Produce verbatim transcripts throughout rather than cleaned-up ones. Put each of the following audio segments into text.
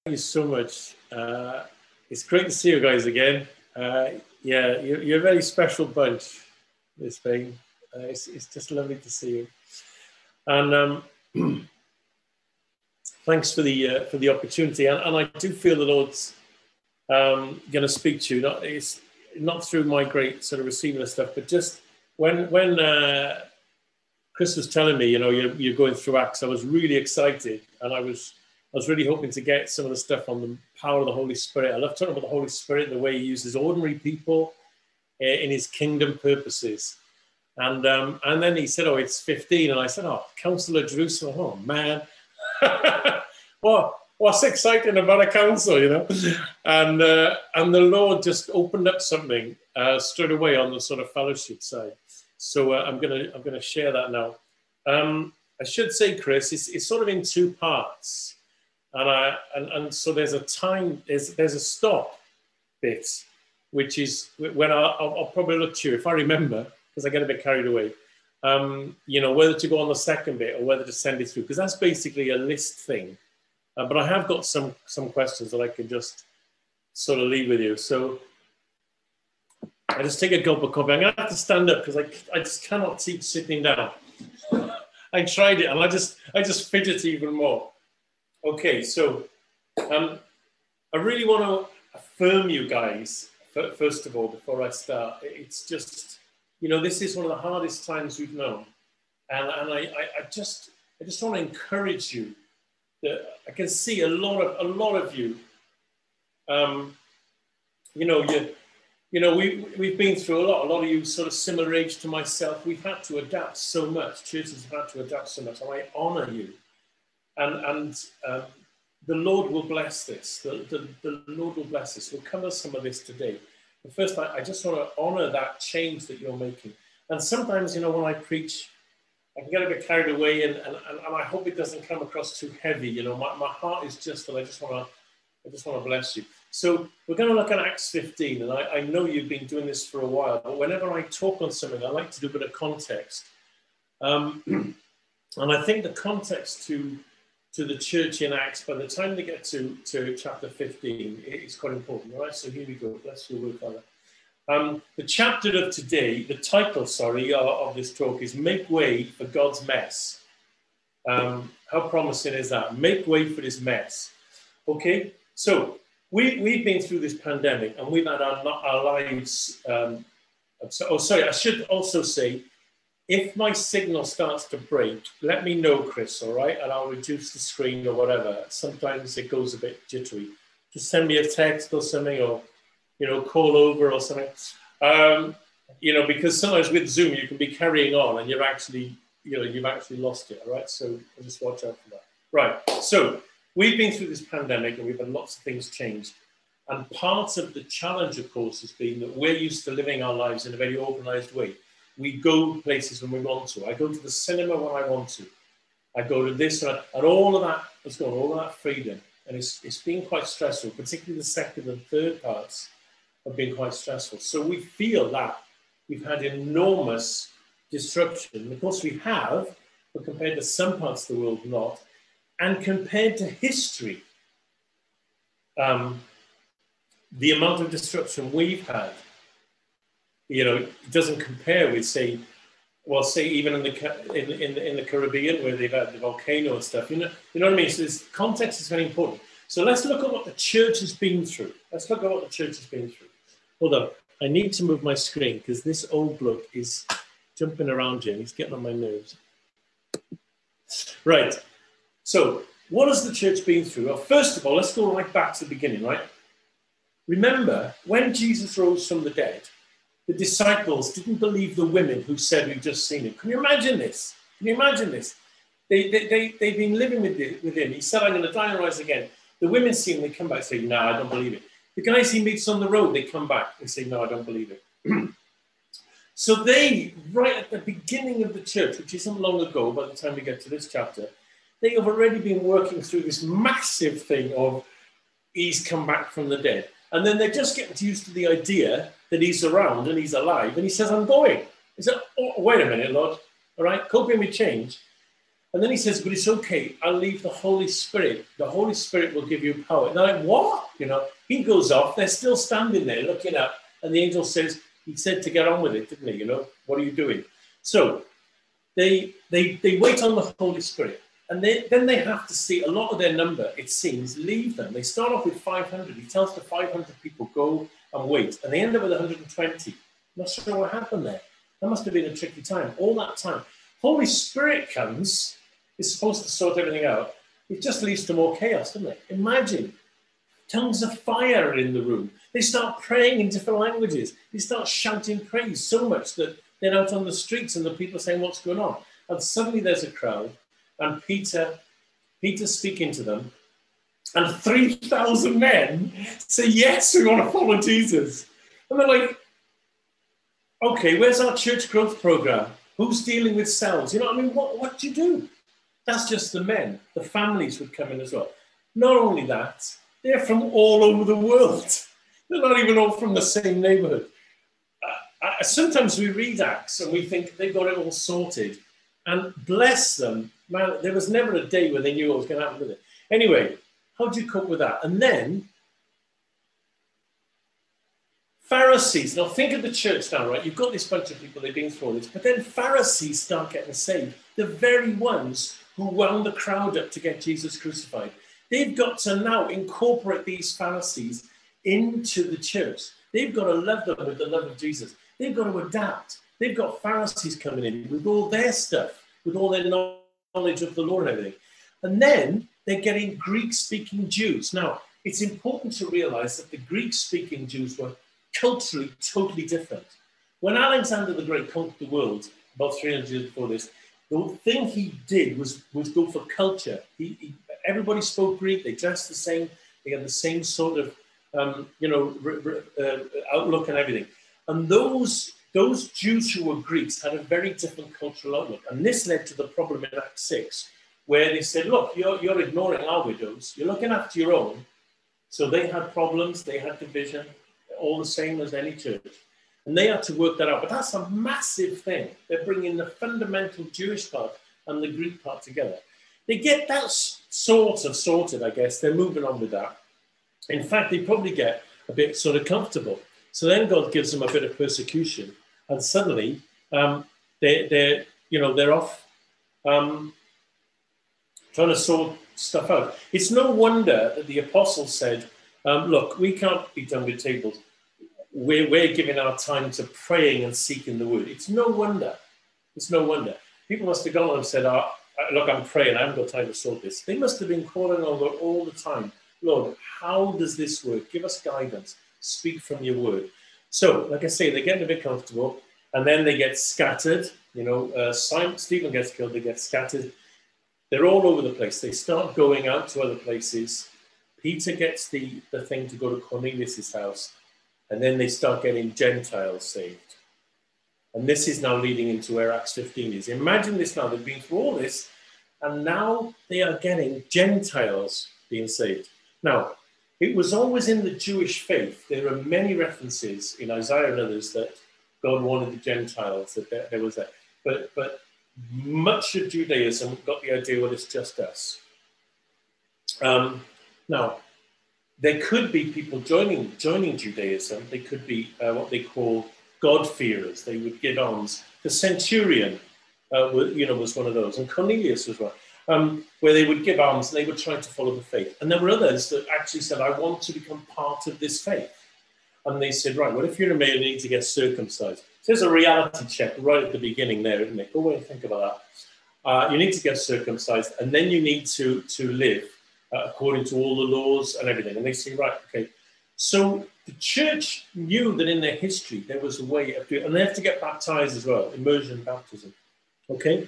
Thank you so much. Uh, it's great to see you guys again. Uh, yeah, you're, you're a very special bunch, this thing. Uh, it's, it's just lovely to see you. And um, thanks for the uh, for the opportunity. And, and I do feel the Lord's um, going to speak to you. Not, it's not through my great sort of receiving of stuff, but just when when uh, Chris was telling me, you know, you're, you're going through Acts, I was really excited, and I was. I was really hoping to get some of the stuff on the power of the Holy Spirit. I love talking about the Holy Spirit, the way he uses ordinary people in his kingdom purposes. And um, and then he said, oh, it's fifteen. And I said, oh, Council of Jerusalem. Oh, man. Well, what's exciting about a council, you know? And, uh, and the Lord just opened up something uh, straight away on the sort of fellowship side. So uh, I'm going to I'm gonna share that now. Um, I should say, Chris, it's, it's sort of in two parts. And, I, and and so there's a time, there's there's a stop bit, which is when I, I'll, I'll probably look to you, if I remember, because I get a bit carried away, um, you know, whether to go on the second bit or whether to send it through, because that's basically a list thing. Uh, but I have got some, some questions that I can just sort of leave with you. So I just take a gulp of coffee. I'm going to have to stand up because I, I just cannot keep sitting down. I tried it and I just, I just fidget even more. Okay, so um, I really want to affirm you guys, first of all, before I start. It's just, you know, this is one of the hardest times we've known. And, and I, I, I just I just want to encourage you that I can see a lot of, a lot of you, um, you know, you, you know, we, we've been through a lot. A lot of you sort of similar age to myself. We've had to adapt so much. Churches have had to adapt so much. And I honor you. And, and um, the Lord will bless this. The, the, the Lord will bless this. We'll cover some of this today. But first, I, I just want to honor that change that you're making. And sometimes, you know, when I preach, I can get a bit carried away, and, and, and I hope it doesn't come across too heavy. You know, my, my heart is just that I just want to I just want to bless you. So we're going to look at Acts fifteen, and I, I know you've been doing this for a while, but whenever I talk on something, I like to do a bit of context. Um, and I think the context to to the church in Acts, by the time they get to, to chapter fifteen, it's quite important, all right? So here we go. Bless your word, Father. Um, the chapter of today, the title, sorry, of, of this talk is Make Way for God's Mess. Um, how promising is that? Make way for his mess. Okay, so we, we've been through this pandemic and we've had our, our lives. Um, so, oh, sorry, I should also say, if my signal starts to break, let me know, Chris, all right? And I'll reduce the screen or whatever. Sometimes it goes a bit jittery. Just send me a text or something, or, you know, call over or something. Um, you know, because sometimes with Zoom, you can be carrying on and you're actually, you know, you've actually lost it, all right? So just watch out for that. Right, so we've been through this pandemic and we've had lots of things changed. And part of the challenge, of course, has been that we're used to living our lives in a very organized way. We go places when we want to. I go to the cinema when I want to. I go to this, and, and all of that has gone, all of that freedom. And it's, it's been quite stressful, particularly the second and third parts have been quite stressful. So we feel that we've had enormous disruption. Of course we have, but compared to some parts of the world, not. And compared to history, um, the amount of disruption we've had, you know, it doesn't compare with, say, well, say even in the in in, in the Caribbean where they've had the volcano and stuff. You know, you know what I mean. So this context is very important. So let's look at what the church has been through. Let's look at what the church has been through. Hold on, I need to move my screen because this old bloke is jumping around here. He's getting on my nerves. Right. So what has the church been through? Well, first of all, let's go right back to the beginning. Right. Remember when Jesus rose from the dead. The disciples didn't believe the women who said, we've just seen him. Can you imagine this? Can you imagine this? They, they, they, they've been living with, the, with him. He said, I'm going to die and rise again. The women see him, they come back and say, no, I don't believe it. The guys he meets on the road, they come back and say, no, I don't believe it. So they, right at the beginning of the church, which isn't long ago, by the time we get to this chapter, they have already been working through this massive thing of he's come back from the dead. And then they're just getting used to the idea that he's around and he's alive. And he says, I'm going. He said, oh, wait a minute, Lord. All right, coping with change. And then he says, but it's okay, I'll leave the Holy Spirit. The Holy Spirit will give you power. And they're like, what? You know, he goes off, they're still standing there looking up. And the angel says, he said to get on with it, didn't he? You know, what are you doing? So they they they wait on the Holy Spirit. And they, then they have to see a lot of their number, it seems, leave them. They start off with five hundred. He tells the five hundred people, go and wait. And they end up with one hundred twenty. Not sure what happened there. That must have been a tricky time. All that time. Holy Spirit comes, is supposed to sort everything out. It just leads to more chaos, doesn't it? Imagine tongues of fire in the room. They start praying in different languages. They start shouting praise so much that they're out on the streets and the people are saying, what's going on? And suddenly there's a crowd and Peter, Peter's speaking to them and three thousand men say, yes, we want to follow Jesus. And they're like, okay, where's our church growth program? Who's dealing with cells? You know what I mean? What, what do you do? That's just the men. The families would come in as well. Not only that, they're from all over the world. They're not even all from the same neighborhood. Uh, uh, sometimes we read Acts and we think they've got it all sorted. And bless them, man, there was never a day where they knew what was going to happen with it. Anyway, how do you cope with that? And then, Pharisees. Now think of the church now, right? You've got this bunch of people, they've been through all this, but then Pharisees start getting saved. The very ones who wound the crowd up to get Jesus crucified. They've got to now incorporate these Pharisees into the church. They've got to love them with the love of Jesus. They've got to adapt. They've got Pharisees coming in with all their stuff, with all their knowledge of the law and everything. And then they're getting Greek-speaking Jews. Now, it's important to realize that the Greek-speaking Jews were culturally totally different. When Alexander the Great conquered the world, about three hundred years before this, the thing he did was, was go for culture. He, he, everybody spoke Greek, they dressed the same, they had the same sort of, um, you know, uh, outlook and everything. And those, those Jews who were Greeks had a very different cultural outlook. And this led to the problem in Acts six, where they said, look, you're, you're ignoring our widows, you're looking after your own. So they had problems, they had division, all the same as any church. And they had to work that out. But that's a massive thing. They're bringing the fundamental Jewish part and the Greek part together. They get that sort of sorted, I guess. They're moving on with that. In fact, they probably get a bit sort of comfortable. So then God gives them a bit of persecution. And suddenly, um, they, they're, you know, they're off um, trying to sort stuff out. It's no wonder that the apostles said, um, look, we can't be done with tables. We're, we're giving our time to praying and seeking the word. It's no wonder. It's no wonder. People must have gone on and said, oh, look, I'm praying. I haven't got time to sort this. They must have been calling on God all the time. Lord, how does this work? Give us guidance. Speak from your word. So, like I say, they're getting a bit comfortable. And then they get scattered. You know, uh, Simon, Stephen gets killed. They get scattered. They're all over the place. They start going out to other places. Peter gets the, the thing to go to Cornelius' house. And then they start getting Gentiles saved. And this is now leading into where Acts fifteen is. Imagine this now. They've been through all this. And now they are getting Gentiles being saved. Now, it was always in the Jewish faith. There are many references in Isaiah and others that God wanted the Gentiles, that there, there was that. But, but much of Judaism got the idea, well, it's just us. Um, now, there could be people joining joining Judaism. They could be uh, what they call God-fearers. They would give alms. The centurion, uh, you know, was one of those, and Cornelius was one, um, where they would give alms and they would try to follow the faith. And there were others that actually said, I want to become part of this faith. And they said, right, well, if you're a male, you need to get circumcised. So there's a reality check right at the beginning there, isn't it? Go away and think about that. Uh, you need to get circumcised, and then you need to, to live uh, according to all the laws and everything. And they say, right, okay. So the church knew that in their history, there was a way of doing it. And they have to get baptized as well, immersion baptism. Okay?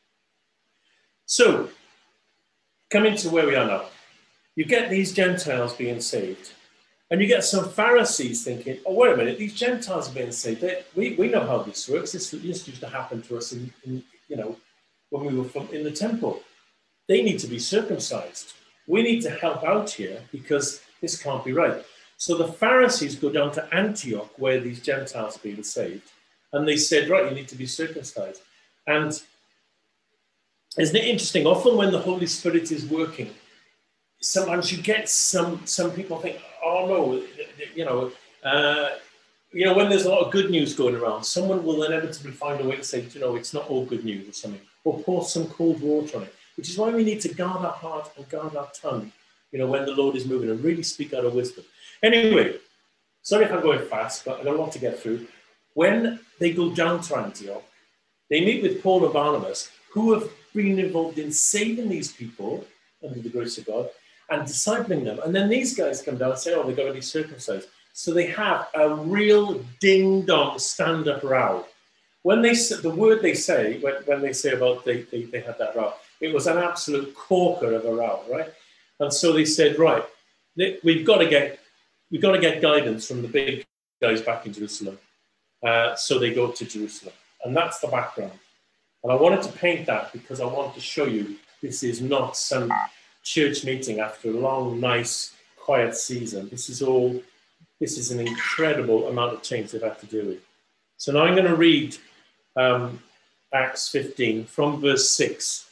So, coming to where we are now. You get these Gentiles being saved. And you get some Pharisees thinking, oh, wait a minute, these Gentiles are being saved. They, we, we know how this works. This, this used to happen to us in, in, you know, when we were from, in the temple. They need to be circumcised. We need to help out here because this can't be right. So the Pharisees go down to Antioch where these Gentiles are being saved. And they said, right, you need to be circumcised. And Isn't it interesting? Often when the Holy Spirit is working, sometimes you get some, some people think, oh no, you know, uh, you know, when there's a lot of good news going around, someone will inevitably find a way to say, you know, it's not all good news or something, or pour some cold water on it, which is why we need to guard our heart and guard our tongue, you know, when the Lord is moving, and really speak out of wisdom. Anyway, sorry if I'm going fast, but I've got a lot to get through. When they go down to Antioch, they meet with Paul and Barnabas, who have been involved in saving these people under the grace of God and discipling them. And then these guys come down and say, oh, they've got to be circumcised. So they have a real ding-dong stand-up row. When they the word they say, when, when they say about they, they, they had that row, it was an absolute corker of a row, right? And so they said, right, we've got to get we've got to get guidance from the big guys back in Jerusalem. Uh, so they go to Jerusalem. And that's the background. And I wanted to paint that because I want to show you this is not some church meeting after a long, nice, quiet season. This is all, this is an incredible amount of change they've had to deal with. So now I'm going to read um, Acts fifteen from verse six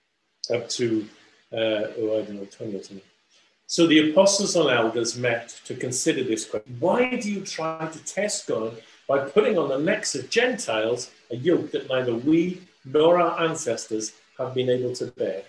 up to, uh, oh, I don't know, twenty or something. So the apostles and elders met to consider this question. Why do you try to test God by putting on the necks of Gentiles a yoke that neither we nor our ancestors have been able to bear?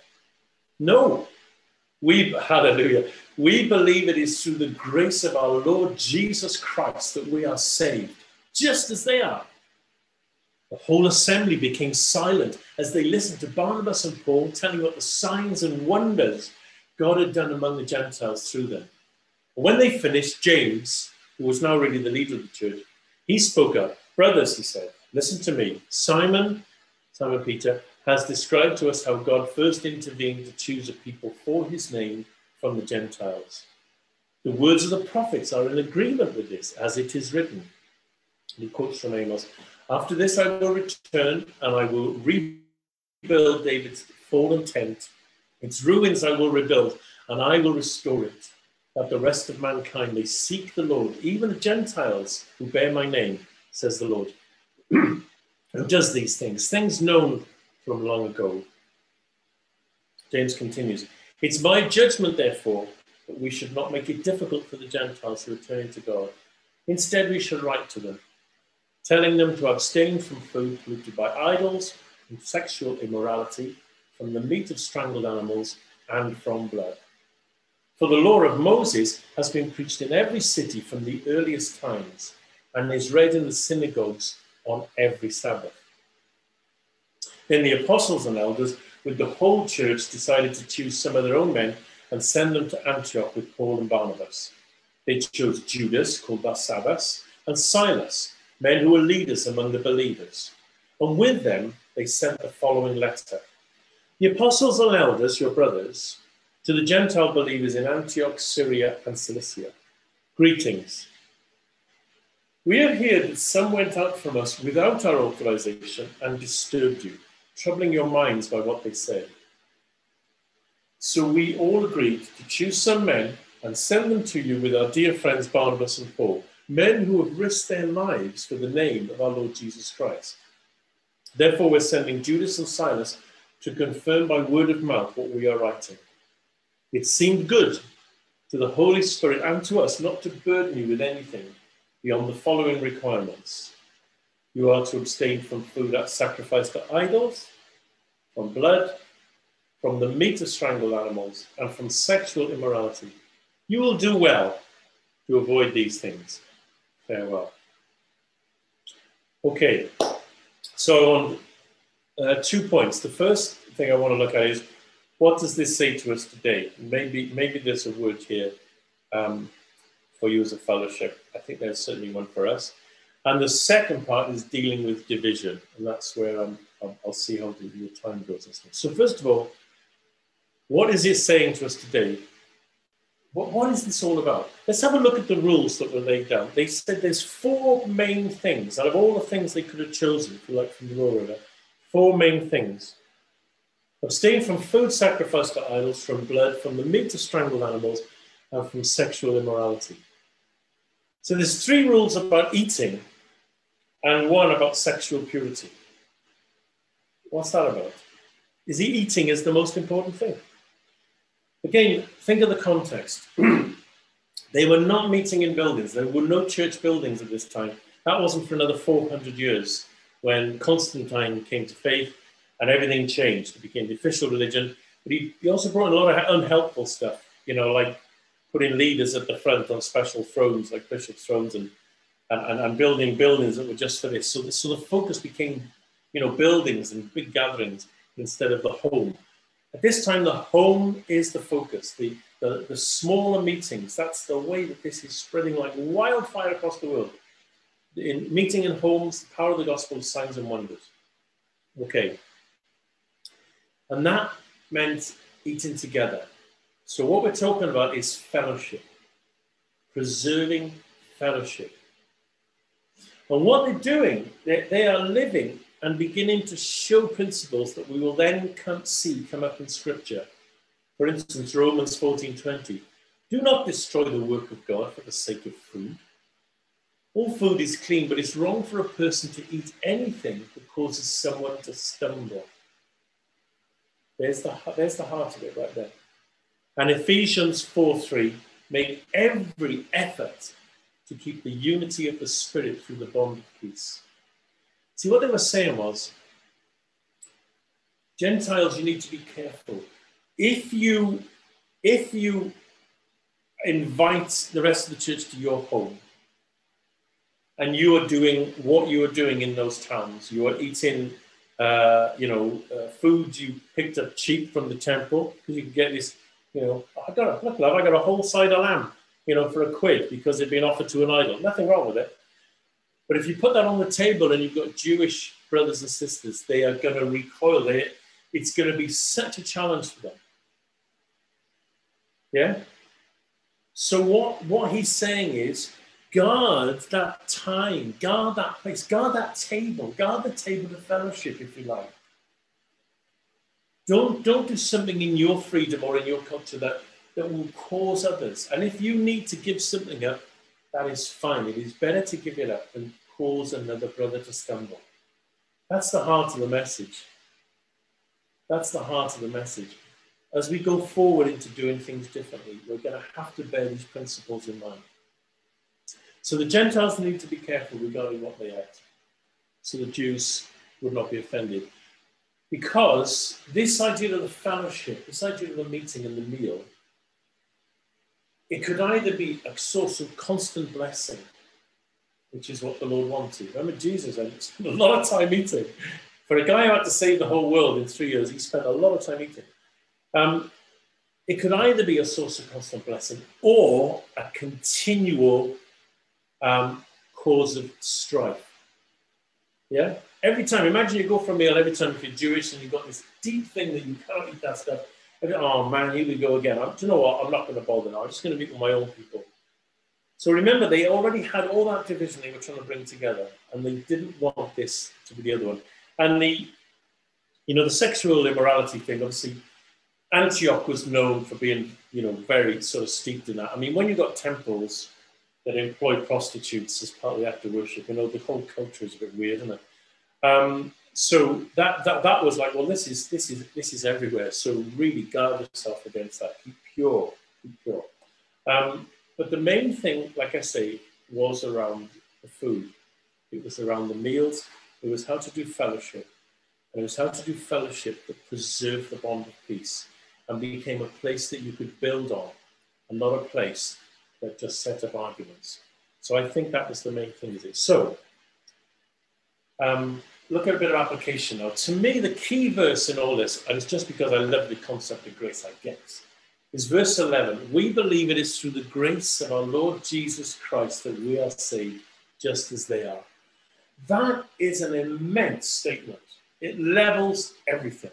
No, we, hallelujah, we believe it is through the grace of our Lord Jesus Christ that we are saved, just as they are. The whole assembly became silent as they listened to Barnabas and Paul telling what the signs and wonders God had done among the Gentiles through them. When they finished, James, who was now really the leader of the church, he spoke up. Brothers, he said, listen to me. Simon, Simon Peter, has described to us how God first intervened to choose a people for his name from the Gentiles. The words of the prophets are in agreement with this, as it is written. And he quotes from Amos, after this I will return and I will rebuild David's fallen tent. Its ruins I will rebuild and I will restore it, that the rest of mankind may seek the Lord, even the Gentiles who bear my name, says the Lord. Who does these things, things known from long ago. James continues, it's my judgment, therefore, that we should not make it difficult for the Gentiles who are turning to God. Instead, we should write to them, telling them to abstain from food polluted by idols, from sexual immorality, from the meat of strangled animals, and from blood. For the law of Moses has been preached in every city from the earliest times, and is read in the synagogues on every Sabbath. Then the apostles and elders, with the whole church, decided to choose some of their own men and send them to Antioch with Paul and Barnabas. They chose Judas, called Barsabbas, and Silas, men who were leaders among the believers. And with them, they sent the following letter. The apostles and elders, your brothers, to the Gentile believers in Antioch, Syria, and Cilicia. Greetings. We have heard that some went out from us without our authorization and disturbed you, troubling your minds by what they said. So we all agreed to choose some men and send them to you with our dear friends Barnabas and Paul, men who have risked their lives for the name of our Lord Jesus Christ. Therefore, we're sending Judas and Silas to confirm by word of mouth what we are writing. It seemed good to the Holy Spirit and to us not to burden you with anything beyond the following requirements. You are to abstain from food that's sacrificed to idols, from blood, from the meat of strangled animals, and from sexual immorality. You will do well to avoid these things. Farewell. Okay, so on uh, two points. The first thing I want to look at is, what does this say to us today? Maybe, maybe there's a word here um, for you as a fellowship. I think there's certainly one for us. And the second part is dealing with division, and that's where um, I'll, I'll see how the, the time goes. So first of all, what is it saying to us today? What, what is this all about? Let's have a look at the rules that were laid down. They said there's four main things. Out of all the things they could have chosen, if you like, from the law order, four main things. Abstain from food sacrificed to idols, from blood, from the meat of strangled animals, and from sexual immorality. So there's three rules about eating and one about sexual purity. What's that about? is he eating is the most important thing. Again, think of the context. They were not meeting in buildings. There were no church buildings at this time. That wasn't for another four hundred years when Constantine came to faith and everything changed. It became the official religion. But he, he also brought in a lot of unhelpful stuff, you know, like putting leaders at the front on special thrones, like bishops' thrones, and, and, and building buildings that were just for this. So the, so the focus became, you know, buildings and big gatherings instead of the home. At this time, the home is the focus, the, the, the smaller meetings. That's the way that this is spreading like wildfire across the world. In meeting in homes, the power of the gospel, signs and wonders. Okay. And that meant eating together. So what we're talking about is fellowship, preserving fellowship. And what they're doing, they, they are living and beginning to show principles that we will then come see come up in Scripture. For instance, Romans fourteen twenty. Do not destroy the work of God for the sake of food. All food is clean, but it's wrong for a person to eat anything that causes someone to stumble. There's the, there's the heart of it right there. And Ephesians four three, make every effort to keep the unity of the Spirit through the bond of peace. See, what they were saying was, Gentiles, you need to be careful. If you, if you invite the rest of the church to your home, and you are doing what you are doing in those towns, you are eating, uh, you know, uh, food you picked up cheap from the temple, because you can get this, you know, I got a, look, love, I got a whole side of lamb, you know, for a quid because it'd been offered to an idol. Nothing wrong with it. But if you put that on the table and you've got Jewish brothers and sisters, they are going to recoil. They, it's going to be such a challenge for them. Yeah? So what, what he's saying is, guard that time, guard that place, guard that table, guard the table of fellowship, if you like. Don't, don't do something in your freedom or in your culture that, that will cause others. And if you need to give something up, that is fine. It is better to give it up than cause another brother to stumble. That's the heart of the message. That's the heart of the message. As we go forward into doing things differently, we're going to have to bear these principles in mind. So the Gentiles need to be careful regarding what they ate, so the Jews would not be offended. Because this idea of the fellowship, this idea of the meeting and the meal, it could either be a source of constant blessing, which is what the Lord wanted. Remember, Jesus spent a lot of time eating. For a guy who had to save the whole world in three years, he spent a lot of time eating. Um, it could either be a source of constant blessing or a continual um, cause of strife. Yeah? Every time, imagine you go for a meal, every time if you're Jewish and you've got this deep thing that you can't eat that stuff. Oh man, here we go again. I'm, do you know what? I'm not going to bother now. I'm just going to meet with my own people. So remember, they already had all that division they were trying to bring together, and they didn't want this to be the other one. And the, you know, the sexual immorality thing, obviously, Antioch was known for being, you know, very sort of steeped in that. I mean, when you've got temples that employ prostitutes as part of the act of worship, you know, the whole culture is a bit weird, isn't it? Um, so that, that that was like, well, this is this is this is everywhere. So really guard yourself against that. Keep pure, keep pure. Um, but the main thing, like I say, was around the food. It was around the meals. It was how to do fellowship. And it was how to do fellowship that preserved the bond of peace and became a place that you could build on, and not a place that just set up arguments. So I think that was the main thing with it. So um, look at a bit of application now. To me, the key verse in all this, and it's just because I love the concept of grace, I guess, is verse eleven. We believe it is through the grace of our Lord Jesus Christ that we are saved, just as they are. That is an immense statement. It levels everything.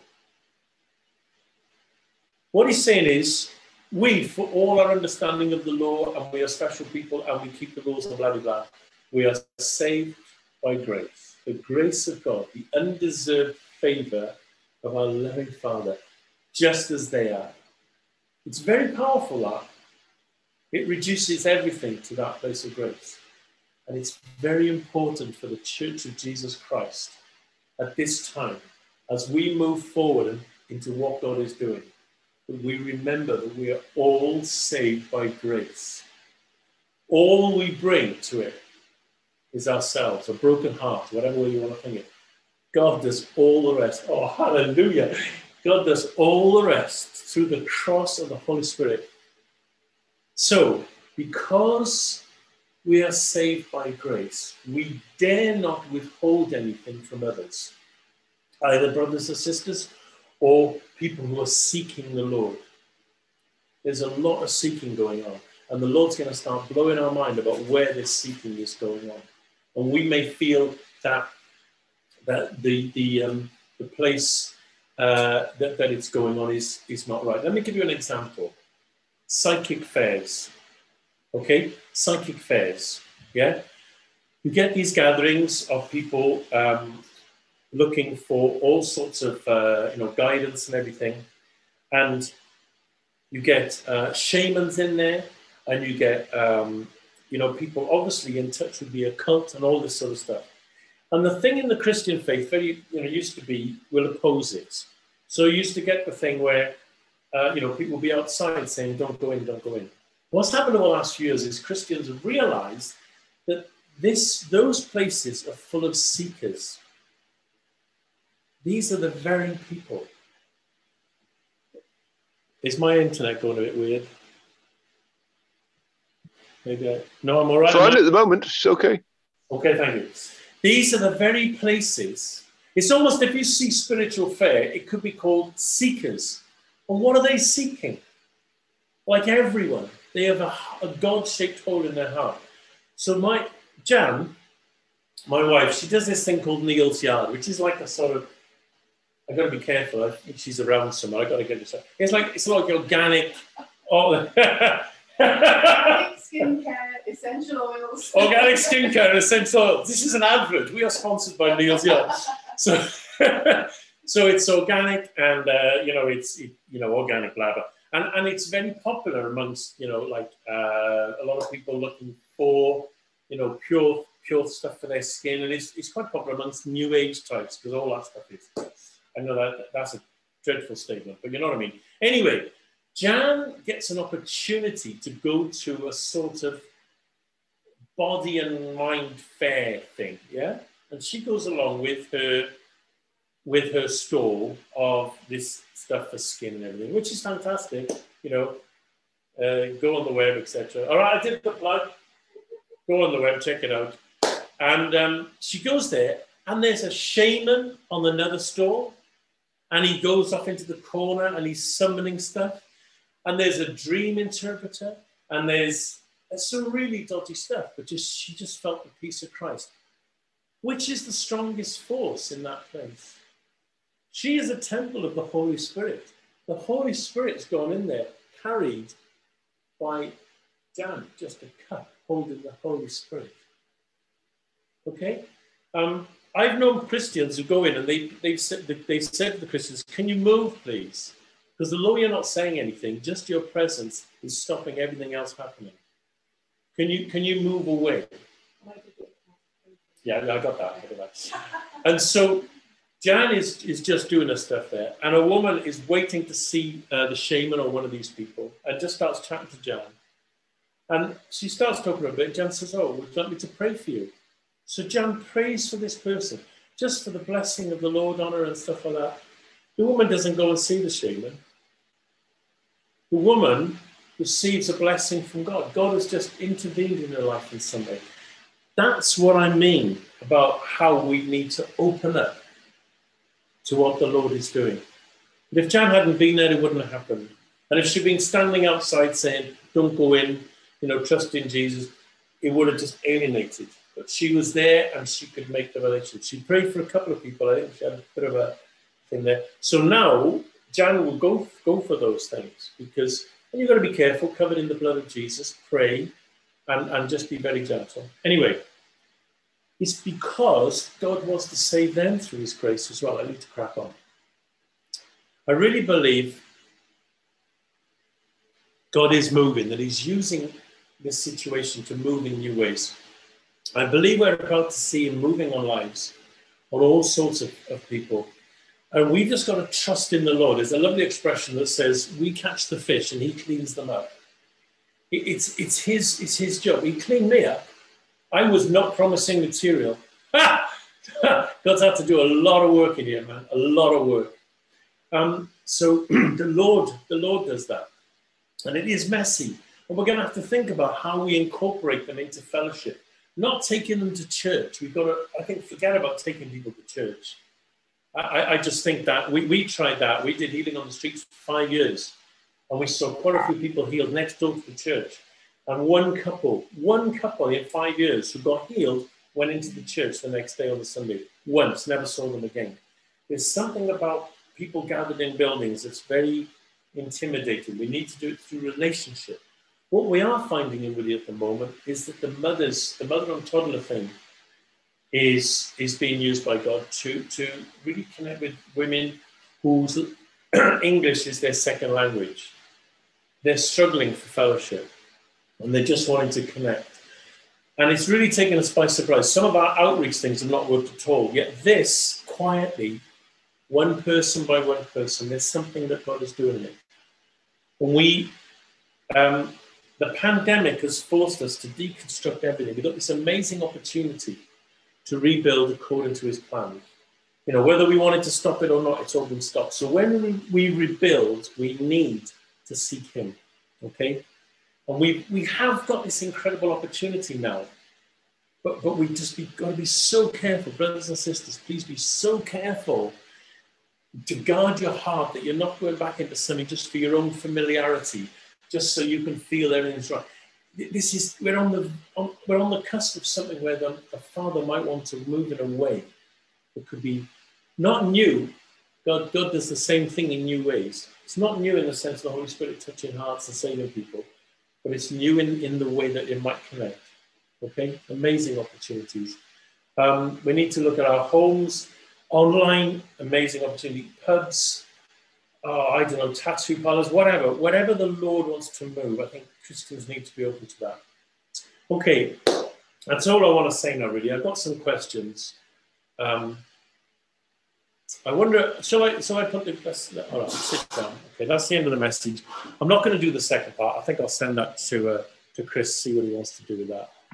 What he's saying is, we, for all our understanding of the law, and we are special people, and we keep the rules and blah, blah, blah, we are saved by grace. The grace of God, the undeserved favor of our loving Father, just as they are. It's very powerful, that. It reduces everything to that place of grace. And it's very important for the Church of Jesus Christ at this time, as we move forward. And into what God is doing, that we remember that we are all saved by grace. All we bring to it is ourselves, a broken heart, whatever way you want to think it. God does all the rest. Oh, hallelujah. God does all the rest through the cross of the Holy Spirit. So, because we are saved by grace, we dare not withhold anything from others, either brothers or sisters, or people who are seeking the Lord. There's a lot of seeking going on, and the Lord's going to start blowing our mind about where this seeking is going on. And we may feel that that the the um, the place uh, that, that it's going on is, is not right. Let me give you an example. Psychic fairs. Okay? Psychic fairs. Yeah? You get these gatherings of people um, looking for all sorts of uh, you know, guidance and everything. And you get uh, shamans in there, and you get um, you know, people obviously in touch with the occult and all this sort of stuff. And the thing in the Christian faith, very, you know, used to be, will oppose it. So you used to get the thing where, uh, you know, people will be outside saying, don't go in, don't go in. What's happened over the last few years is Christians have realized that this, those places are full of seekers. These are the very people. Is my internet going a bit weird? Maybe I, no, I'm all right. Fine at the moment, it's okay. Okay, thank you. These are the very places. It's almost, if you see spiritual fair, it could be called seekers. And what are they seeking? Like everyone, they have a, a God-shaped hole in their heart. So my, Jan, my wife, she does this thing called Neil's Yard, which is like a sort of, I've got to be careful, I think she's around somewhere, I've got to get this up. It's like, it's like organic, oh, skincare, essential oils. Organic skincare and essential oils. This is an advert. We are sponsored by Neil's Yard. So, so it's organic and, uh, you know, it's, it, you know, organic blah, blah. And, and it's very popular amongst, you know, like uh, a lot of people looking for, you know, pure pure stuff for their skin. And it's, it's quite popular amongst new age types because all that stuff is. I know that that's a dreadful statement, but you know what I mean. Anyway, Jan gets an opportunity to go to a sort of body and mind fair thing, yeah? And she goes along with her with her stall of this stuff for skin and everything, which is fantastic, you know. Uh, go on the web, et cetera. All right, I did the plug. Go on the web, check it out. And um, she goes there, and there's a shaman on another stall, and he goes off into the corner, and he's summoning stuff. And there's a dream interpreter, and there's, there's some really dodgy stuff, but just she just felt the peace of Christ. Which is the strongest force in that place? She is a temple of the Holy Spirit. The Holy Spirit's gone in there, carried by Jan, just a cup holding the Holy Spirit. Okay? Um, I've known Christians who go in and they, they've, said, they've said to the Christians, can you move, please? Because although you're not saying anything, just your presence is stopping everything else happening. Can you can you move away? Yeah, I got that. I got that. And so Jan is, is just doing her stuff there. And a woman is waiting to see uh, the shaman or one of these people and just starts chatting to Jan. And she starts talking a bit. Jan says, oh, would you like me to pray for you? So Jan prays for this person, just for the blessing of the Lord on her and stuff like that. The woman doesn't go and see the shaman. The woman receives a blessing from God. God has just intervened in her life in some way. That's what I mean about how we need to open up to what the Lord is doing. But if Jan hadn't been there, it wouldn't have happened. And if she'd been standing outside saying, don't go in, you know, trust in Jesus, it would have just alienated. But she was there and she could make the relationship. She prayed for a couple of people. I think she had a bit of a thing there. So now Jan will go, go for those things because and you've got to be careful, covered in the blood of Jesus, pray, and, and just be very gentle. Anyway, it's because God wants to save them through his grace as well. I need to crack on. I really believe God is moving, that he's using this situation to move in new ways. I believe we're about to see him moving on lives, on all sorts of, of people. And we just got to trust in the Lord. There's a lovely expression that says, we catch the fish and he cleans them up. It, it's, it's, his, it's his job. He cleaned me up. I was not promising material. God's had to do a lot of work in here, man. A lot of work. Um, so the Lord, the Lord does that. And it is messy. And we're going to have to think about how we incorporate them into fellowship. Not taking them to church. We've got to, I think, forget about taking people to church. I, I just think that we, we tried that. We did healing on the streets for five years. And we saw quite a few people healed next door to the church. And one couple, one couple in five years who got healed went into the church the next day on the Sunday. Once, never saw them again. There's something about people gathered in buildings that's very intimidating. We need to do it through relationship. What we are finding in Woody at the moment is that the mothers, the mother and toddler thing is, is being used by God to, to really connect with women whose English is their second language. They're struggling for fellowship and they're just wanting to connect. And it's really taken us by surprise. Some of our outreach things have not worked at all. Yet this, quietly, one person by one person, there's something that God is doing in it. And we, um, the pandemic has forced us to deconstruct everything. We've got this amazing opportunity to rebuild according to his plan. You know, whether we wanted to stop it or not, it's all been stopped. So when we, we rebuild, we need to seek him, okay? And we we have got this incredible opportunity now. But, but we just be, got to be so careful, brothers and sisters, please be so careful to guard your heart that you're not going back into something just for your own familiarity, just so you can feel everything's right. This is, we're on the, on, we're on the cusp of something where the, the Father might want to move in a way that could be not new. God, God does the same thing in new ways. It's not new in the sense of the Holy Spirit touching hearts and saving people, but it's new in, in the way that it might connect. Okay, amazing opportunities. Um, we need to look at our homes, online, amazing opportunity, pubs, oh, I don't know, tattoo parlors, whatever. Whatever the Lord wants to move, I think Christians need to be open to that. Okay, that's all I want to say now, really. I've got some questions. Um, I wonder, shall I, shall I put the, all right, sit down. Okay, that's the end of the message. I'm not going to do the second part. I think I'll send that to, uh, to Chris, see what he wants to do with that.